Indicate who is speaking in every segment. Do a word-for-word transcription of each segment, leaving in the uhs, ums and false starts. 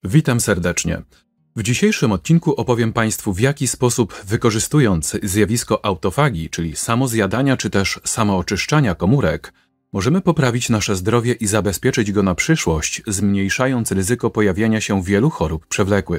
Speaker 1: Witam serdecznie. W dzisiejszym odcinku opowiem Państwu, w jaki sposób, wykorzystując zjawisko autofagii, czyli samozjadania czy też samooczyszczania komórek, możemy poprawić nasze zdrowie i zabezpieczyć go na przyszłość, zmniejszając ryzyko pojawiania się wielu chorób przewlekłych.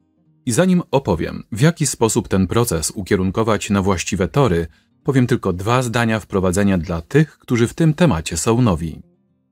Speaker 1: I zanim opowiem, w jaki sposób ten proces ukierunkować na właściwe tory, powiem tylko dwa zdania wprowadzenia dla tych, którzy w tym temacie są nowi.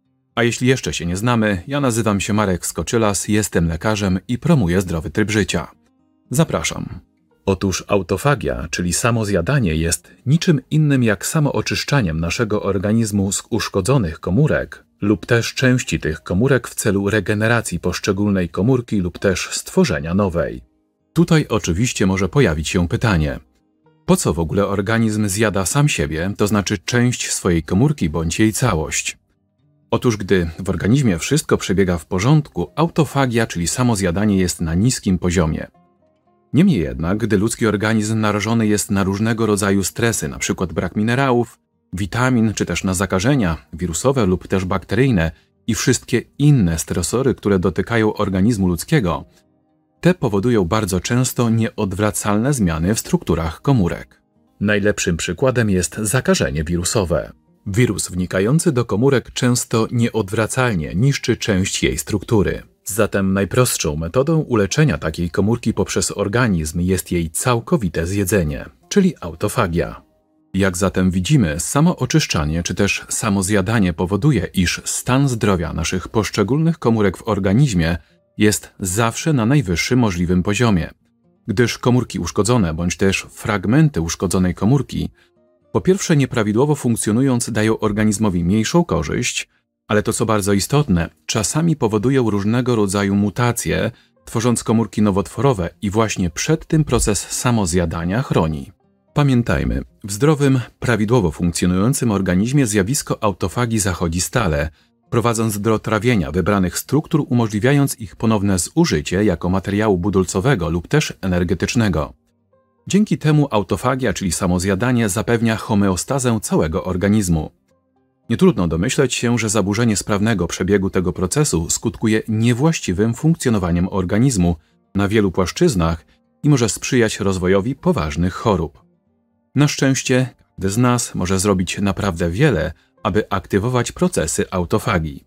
Speaker 1: A jeśli jeszcze się nie znamy, ja nazywam się Marek Skoczylas, jestem lekarzem i promuję zdrowy tryb życia. Zapraszam. Otóż autofagia, czyli samozjadanie, jest niczym innym jak samooczyszczaniem naszego organizmu z uszkodzonych komórek lub też części tych komórek w celu regeneracji poszczególnej komórki lub też stworzenia nowej. Tutaj oczywiście może pojawić się pytanie, po co w ogóle organizm zjada sam siebie, to znaczy część swojej komórki bądź jej całość? Otóż gdy w organizmie wszystko przebiega w porządku, autofagia, czyli samozjadanie, jest na niskim poziomie. Niemniej jednak, gdy ludzki organizm narażony jest na różnego rodzaju stresy, np. brak minerałów, witamin, czy też na zakażenia wirusowe lub też bakteryjne i wszystkie inne stresory, które dotykają organizmu ludzkiego, te powodują bardzo często nieodwracalne zmiany w strukturach komórek. Najlepszym przykładem jest zakażenie wirusowe. Wirus wnikający do komórek często nieodwracalnie niszczy część jej struktury. Zatem najprostszą metodą uleczenia takiej komórki poprzez organizm jest jej całkowite zjedzenie, czyli autofagia. Jak zatem widzimy, samooczyszczanie czy też samozjadanie powoduje, iż stan zdrowia naszych poszczególnych komórek w organizmie jest zawsze na najwyższym możliwym poziomie, gdyż komórki uszkodzone bądź też fragmenty uszkodzonej komórki po pierwsze nieprawidłowo funkcjonując dają organizmowi mniejszą korzyść, ale to co bardzo istotne, czasami powodują różnego rodzaju mutacje, tworząc komórki nowotworowe i właśnie przed tym proces samozjadania chroni. Pamiętajmy, w zdrowym, prawidłowo funkcjonującym organizmie zjawisko autofagii zachodzi stale, prowadząc do trawienia wybranych struktur, umożliwiając ich ponowne zużycie jako materiału budulcowego lub też energetycznego. Dzięki temu autofagia, czyli samozjadanie, zapewnia homeostazę całego organizmu. Nie trudno domyśleć się, że zaburzenie sprawnego przebiegu tego procesu skutkuje niewłaściwym funkcjonowaniem organizmu na wielu płaszczyznach i może sprzyjać rozwojowi poważnych chorób. Na szczęście każdy z nas może zrobić naprawdę wiele, aby aktywować procesy autofagii.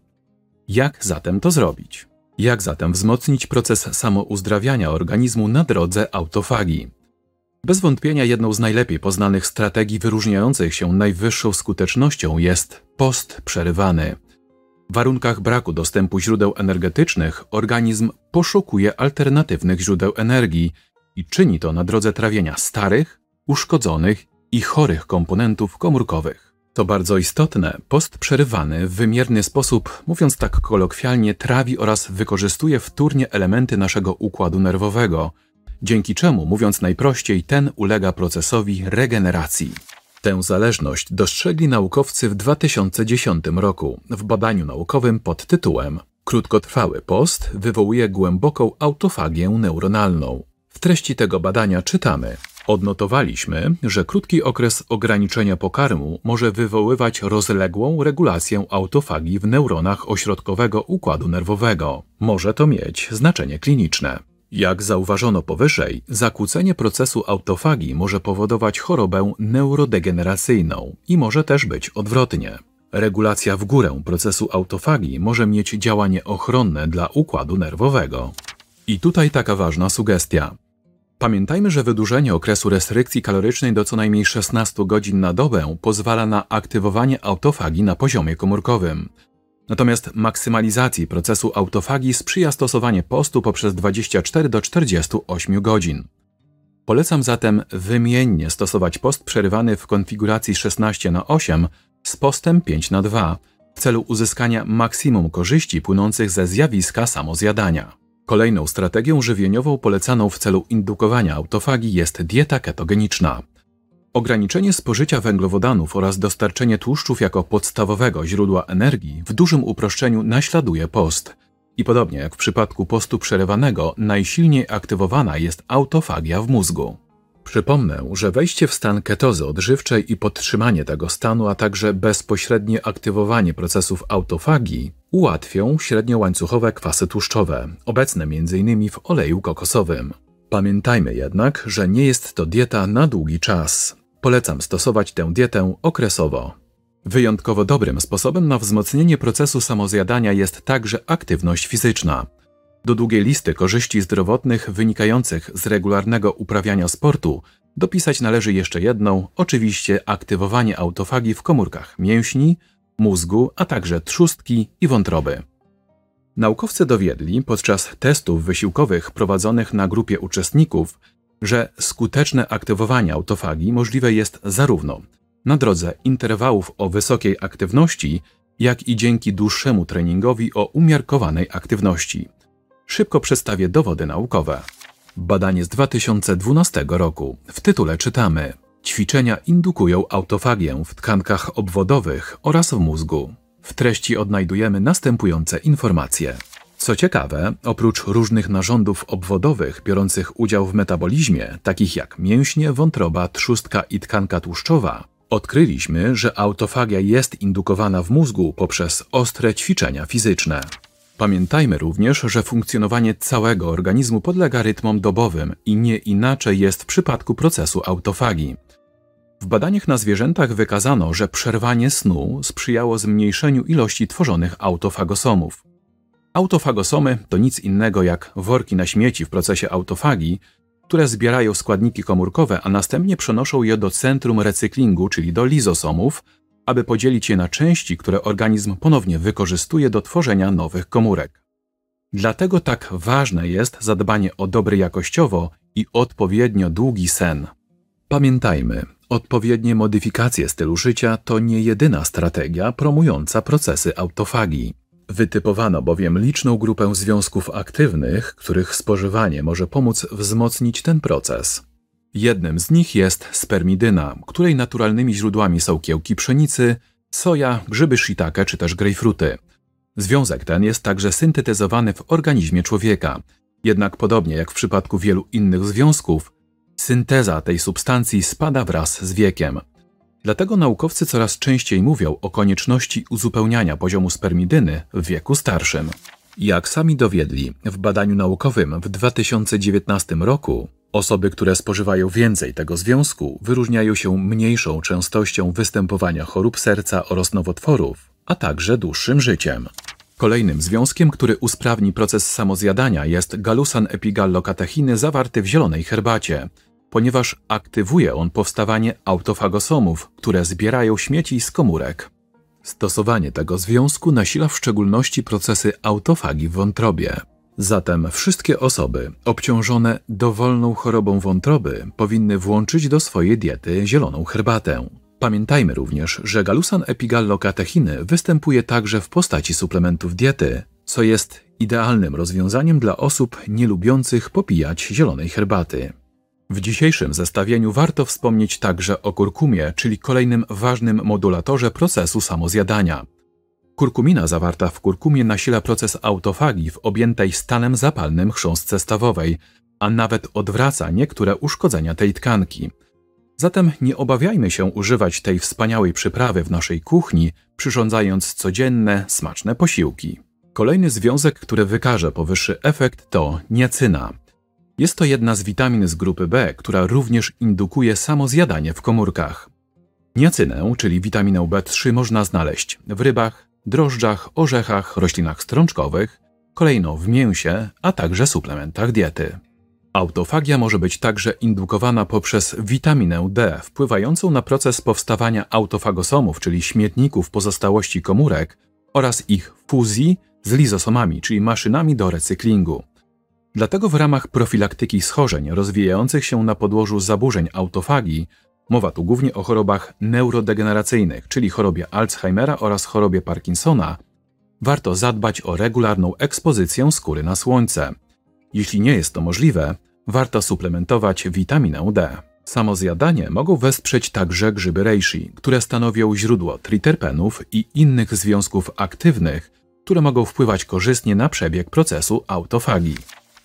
Speaker 1: Jak zatem to zrobić? Jak zatem wzmocnić proces samouzdrawiania organizmu na drodze autofagii? Bez wątpienia jedną z najlepiej poznanych strategii wyróżniających się najwyższą skutecznością jest post przerywany. W warunkach braku dostępu źródeł energetycznych organizm poszukuje alternatywnych źródeł energii i czyni to na drodze trawienia starych, uszkodzonych i chorych komponentów komórkowych. To bardzo istotne, post przerywany w wymierny sposób, mówiąc tak kolokwialnie, trawi oraz wykorzystuje wtórnie elementy naszego układu nerwowego, dzięki czemu, mówiąc najprościej, ten ulega procesowi regeneracji. Tę zależność dostrzegli naukowcy w dwa tysiące dziesiątym roku w badaniu naukowym pod tytułem Krótkotrwały post wywołuje głęboką autofagię neuronalną. W treści tego badania czytamy: odnotowaliśmy, że krótki okres ograniczenia pokarmu może wywoływać rozległą regulację autofagii w neuronach ośrodkowego układu nerwowego. Może to mieć znaczenie kliniczne. Jak zauważono powyżej, zakłócenie procesu autofagii może powodować chorobę neurodegeneracyjną i może też być odwrotnie. Regulacja w górę procesu autofagii może mieć działanie ochronne dla układu nerwowego. I tutaj taka ważna sugestia. Pamiętajmy, że wydłużenie okresu restrykcji kalorycznej do co najmniej szesnastu godzin na dobę pozwala na aktywowanie autofagii na poziomie komórkowym. Natomiast maksymalizacji procesu autofagii sprzyja stosowanie postu poprzez dwadzieścia cztery do czterdziestu ośmiu godzin. Polecam zatem wymiennie stosować post przerywany w konfiguracji szesnaście na osiem z postem pięć na dwa w celu uzyskania maksimum korzyści płynących ze zjawiska samozjadania. Kolejną strategią żywieniową polecaną w celu indukowania autofagii jest dieta ketogeniczna. Ograniczenie spożycia węglowodanów oraz dostarczenie tłuszczów jako podstawowego źródła energii w dużym uproszczeniu naśladuje post. I podobnie jak w przypadku postu przerywanego, najsilniej aktywowana jest autofagia w mózgu. Przypomnę, że wejście w stan ketozy odżywczej i podtrzymanie tego stanu, a także bezpośrednie aktywowanie procesów autofagii ułatwią średniołańcuchowe kwasy tłuszczowe, obecne między innymi w oleju kokosowym. Pamiętajmy jednak, że nie jest to dieta na długi czas. Polecam stosować tę dietę okresowo. Wyjątkowo dobrym sposobem na wzmocnienie procesu samozjadania jest także aktywność fizyczna. Do długiej listy korzyści zdrowotnych wynikających z regularnego uprawiania sportu dopisać należy jeszcze jedną, oczywiście aktywowanie autofagii w komórkach mięśni, mózgu, a także trzustki i wątroby. Naukowcy dowiedli podczas testów wysiłkowych prowadzonych na grupie uczestników, że skuteczne aktywowanie autofagii możliwe jest zarówno na drodze interwałów o wysokiej aktywności, jak i dzięki dłuższemu treningowi o umiarkowanej aktywności. Szybko przedstawię dowody naukowe. Badanie z dwa tysiące dwunastego roku. W tytule czytamy: ćwiczenia indukują autofagię w tkankach obwodowych oraz w mózgu. W treści odnajdujemy następujące informacje. Co ciekawe, oprócz różnych narządów obwodowych biorących udział w metabolizmie, takich jak mięśnie, wątroba, trzustka i tkanka tłuszczowa, odkryliśmy, że autofagia jest indukowana w mózgu poprzez ostre ćwiczenia fizyczne. Pamiętajmy również, że funkcjonowanie całego organizmu podlega rytmom dobowym i nie inaczej jest w przypadku procesu autofagii. W badaniach na zwierzętach wykazano, że przerwanie snu sprzyjało zmniejszeniu ilości tworzonych autofagosomów. Autofagosomy to nic innego jak worki na śmieci w procesie autofagii, które zbierają składniki komórkowe, a następnie przenoszą je do centrum recyklingu, czyli do lizosomów, aby podzielić je na części, które organizm ponownie wykorzystuje do tworzenia nowych komórek. Dlatego tak ważne jest zadbanie o dobry jakościowo i odpowiednio długi sen. Pamiętajmy, odpowiednie modyfikacje stylu życia to nie jedyna strategia promująca procesy autofagii. Wytypowano bowiem liczną grupę związków aktywnych, których spożywanie może pomóc wzmocnić ten proces. Jednym z nich jest spermidyna, której naturalnymi źródłami są kiełki pszenicy, soja, grzyby shiitake czy też grejpfruty. Związek ten jest także syntetyzowany w organizmie człowieka, jednak podobnie jak w przypadku wielu innych związków, synteza tej substancji spada wraz z wiekiem. Dlatego naukowcy coraz częściej mówią o konieczności uzupełniania poziomu spermidyny w wieku starszym. Jak sami dowiedli w badaniu naukowym w dwa tysiące dziewiętnastym roku, osoby, które spożywają więcej tego związku, wyróżniają się mniejszą częstością występowania chorób serca oraz nowotworów, a także dłuższym życiem. Kolejnym związkiem, który usprawni proces samozjadania, jest galusan epigallokatechiny zawarty w zielonej herbacie, ponieważ aktywuje on powstawanie autofagosomów, które zbierają śmieci z komórek. Stosowanie tego związku nasila w szczególności procesy autofagii w wątrobie. Zatem wszystkie osoby obciążone dowolną chorobą wątroby powinny włączyć do swojej diety zieloną herbatę. Pamiętajmy również, że galusan epigallokatechiny występuje także w postaci suplementów diety, co jest idealnym rozwiązaniem dla osób nielubiących popijać zielonej herbaty. W dzisiejszym zestawieniu warto wspomnieć także o kurkumie, czyli kolejnym ważnym modulatorze procesu samozjadania. Kurkumina zawarta w kurkumie nasila proces autofagii w objętej stanem zapalnym chrząstce stawowej, a nawet odwraca niektóre uszkodzenia tej tkanki. Zatem nie obawiajmy się używać tej wspaniałej przyprawy w naszej kuchni, przyrządzając codzienne, smaczne posiłki. Kolejny związek, który wykaże powyższy efekt, to niacyna. Jest to jedna z witamin z grupy B, która również indukuje samozjadanie w komórkach. Niacynę, czyli witaminę B trzy, można znaleźć w rybach, drożdżach, orzechach, roślinach strączkowych, kolejno w mięsie, a także suplementach diety. Autofagia może być także indukowana poprzez witaminę D, wpływającą na proces powstawania autofagosomów, czyli śmietników pozostałości komórek, oraz ich fuzji z lizosomami, czyli maszynami do recyklingu. Dlatego w ramach profilaktyki schorzeń rozwijających się na podłożu zaburzeń autofagii, mowa tu głównie o chorobach neurodegeneracyjnych, czyli chorobie Alzheimera oraz chorobie Parkinsona, warto zadbać o regularną ekspozycję skóry na słońce. Jeśli nie jest to możliwe, warto suplementować witaminę D. Samozjadanie mogą wesprzeć także grzyby reishi, które stanowią źródło triterpenów i innych związków aktywnych, które mogą wpływać korzystnie na przebieg procesu autofagii.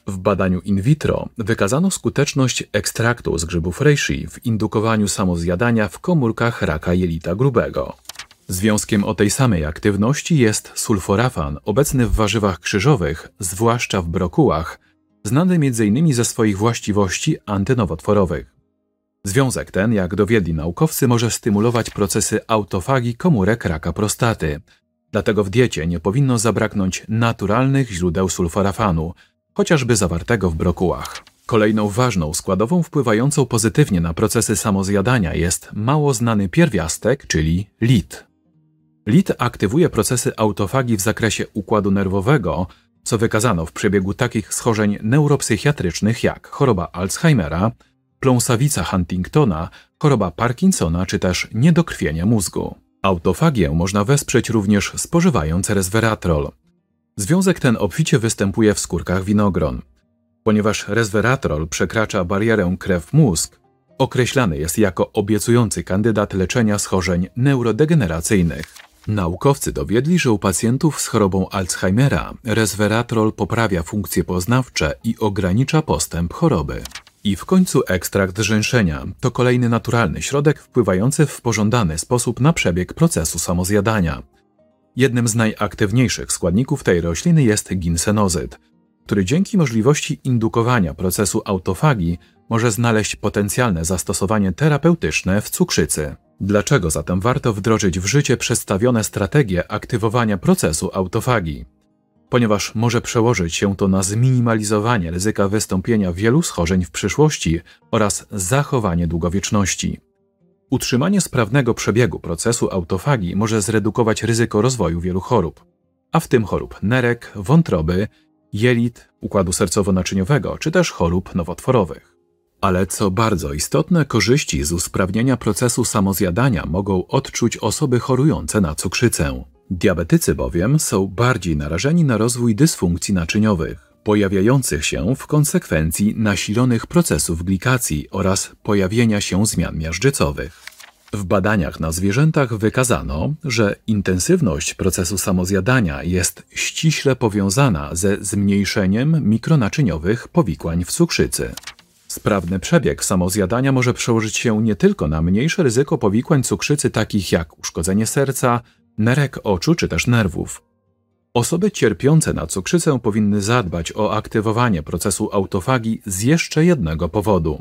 Speaker 1: W badaniu in vitro wykazano skuteczność ekstraktu z grzybów reishi w indukowaniu samozjadania w komórkach raka jelita grubego. Związkiem o tej samej aktywności jest sulforafan, obecny w warzywach krzyżowych, zwłaszcza w brokułach, znany między innymi ze swoich właściwości antynowotworowych. Związek ten, jak dowiedli naukowcy, może stymulować procesy autofagii komórek raka prostaty. Dlatego w diecie nie powinno zabraknąć naturalnych źródeł sulforafanu, chociażby zawartego w brokułach. Kolejną ważną składową wpływającą pozytywnie na procesy samozjadania jest mało znany pierwiastek, czyli lit. Lit aktywuje procesy autofagii w zakresie układu nerwowego, co wykazano w przebiegu takich schorzeń neuropsychiatrycznych jak choroba Alzheimera, pląsawica Huntingtona, choroba Parkinsona czy też niedokrwienie mózgu. Autofagię można wesprzeć również spożywając resveratrol. Związek ten obficie występuje w skórkach winogron. Ponieważ resveratrol przekracza barierę krew-mózg, określany jest jako obiecujący kandydat leczenia schorzeń neurodegeneracyjnych. Naukowcy dowiedli, że u pacjentów z chorobą Alzheimera resveratrol poprawia funkcje poznawcze i ogranicza postęp choroby. I w końcu ekstrakt żeńszenia to kolejny naturalny środek wpływający w pożądany sposób na przebieg procesu samozjadania. Jednym z najaktywniejszych składników tej rośliny jest ginsenozyt, który dzięki możliwości indukowania procesu autofagii może znaleźć potencjalne zastosowanie terapeutyczne w cukrzycy. Dlaczego zatem warto wdrożyć w życie przedstawione strategie aktywowania procesu autofagii? Ponieważ może przełożyć się to na zminimalizowanie ryzyka wystąpienia wielu schorzeń w przyszłości oraz zachowanie długowieczności. Utrzymanie sprawnego przebiegu procesu autofagii może zredukować ryzyko rozwoju wielu chorób, a w tym chorób nerek, wątroby, jelit, układu sercowo-naczyniowego czy też chorób nowotworowych. Ale co bardzo istotne, korzyści z usprawnienia procesu samozjadania mogą odczuć osoby chorujące na cukrzycę. Diabetycy bowiem są bardziej narażeni na rozwój dysfunkcji naczyniowych, pojawiających się w konsekwencji nasilonych procesów glikacji oraz pojawienia się zmian miażdżycowych. W badaniach na zwierzętach wykazano, że intensywność procesu samozjadania jest ściśle powiązana ze zmniejszeniem mikronaczyniowych powikłań w cukrzycy. Sprawny przebieg samozjadania może przełożyć się nie tylko na mniejsze ryzyko powikłań cukrzycy takich jak uszkodzenie serca, nerek oczu czy też nerwów. Osoby cierpiące na cukrzycę powinny zadbać o aktywowanie procesu autofagii z jeszcze jednego powodu.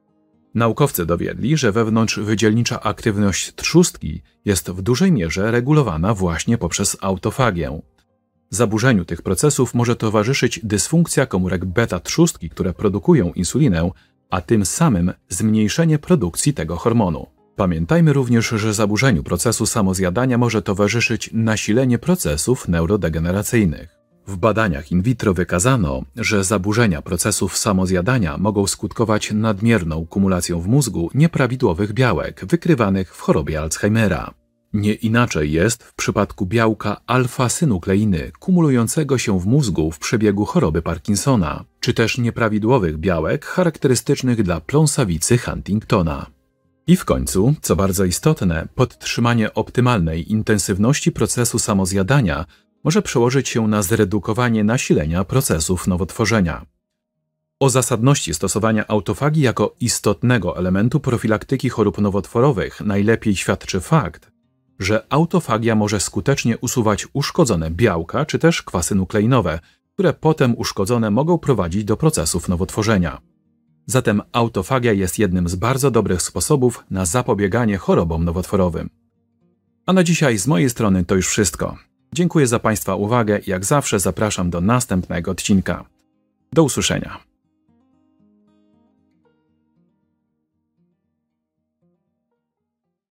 Speaker 1: Naukowcy dowiedli, że wewnątrzwydzielnicza aktywność trzustki jest w dużej mierze regulowana właśnie poprzez autofagię. Zaburzeniu tych procesów może towarzyszyć dysfunkcja komórek beta-trzustki, które produkują insulinę, a tym samym zmniejszenie produkcji tego hormonu. Pamiętajmy również, że zaburzeniu procesu samozjadania może towarzyszyć nasilenie procesów neurodegeneracyjnych. W badaniach in vitro wykazano, że zaburzenia procesów samozjadania mogą skutkować nadmierną kumulacją w mózgu nieprawidłowych białek wykrywanych w chorobie Alzheimera. Nie inaczej jest w przypadku białka alfa-synukleiny kumulującego się w mózgu w przebiegu choroby Parkinsona, czy też nieprawidłowych białek charakterystycznych dla pląsawicy Huntingtona. I w końcu, co bardzo istotne, podtrzymanie optymalnej intensywności procesu samozjadania może przełożyć się na zredukowanie nasilenia procesów nowotworzenia. O zasadności stosowania autofagii jako istotnego elementu profilaktyki chorób nowotworowych najlepiej świadczy fakt, że autofagia może skutecznie usuwać uszkodzone białka czy też kwasy nukleinowe, które potem uszkodzone mogą prowadzić do procesów nowotworzenia. Zatem autofagia jest jednym z bardzo dobrych sposobów na zapobieganie chorobom nowotworowym. A na dzisiaj z mojej strony to już wszystko. Dziękuję za Państwa uwagę i jak zawsze zapraszam do następnego odcinka. Do usłyszenia.